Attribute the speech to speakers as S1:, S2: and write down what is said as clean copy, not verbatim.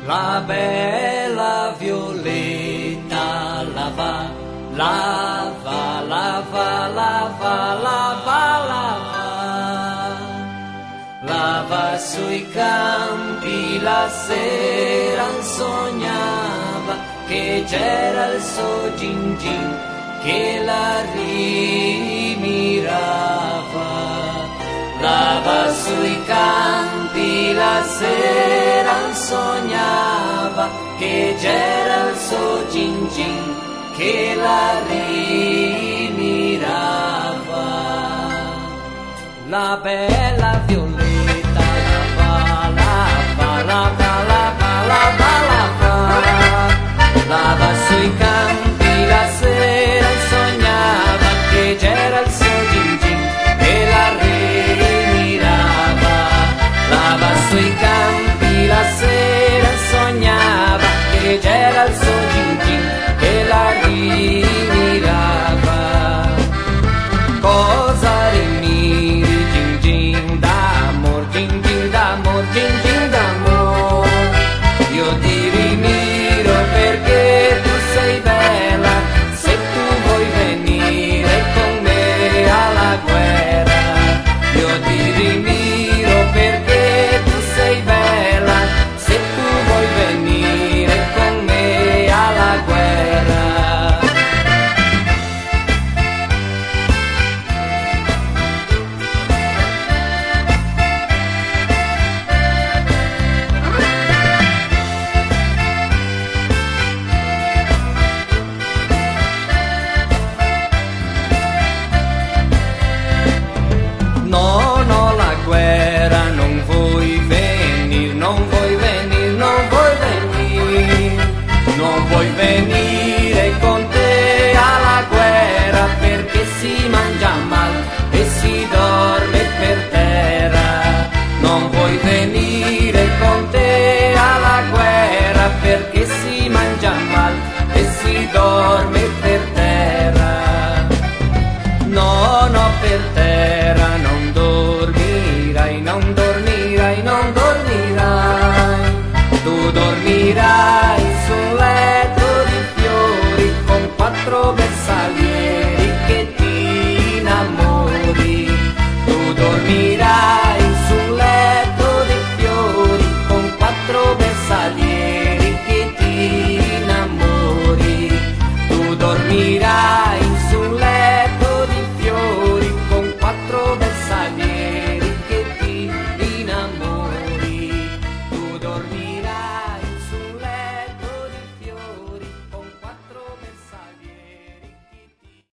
S1: La bella Violetta lava, lava, lava, lava, lava, lava, lava sui campi la sera sognava che c'era il suo gin gin che la rimirava. Lava sui campi la sera sognava che c'era il suo gin gin che la rimirava. La bella Violetta lava, lava, lava.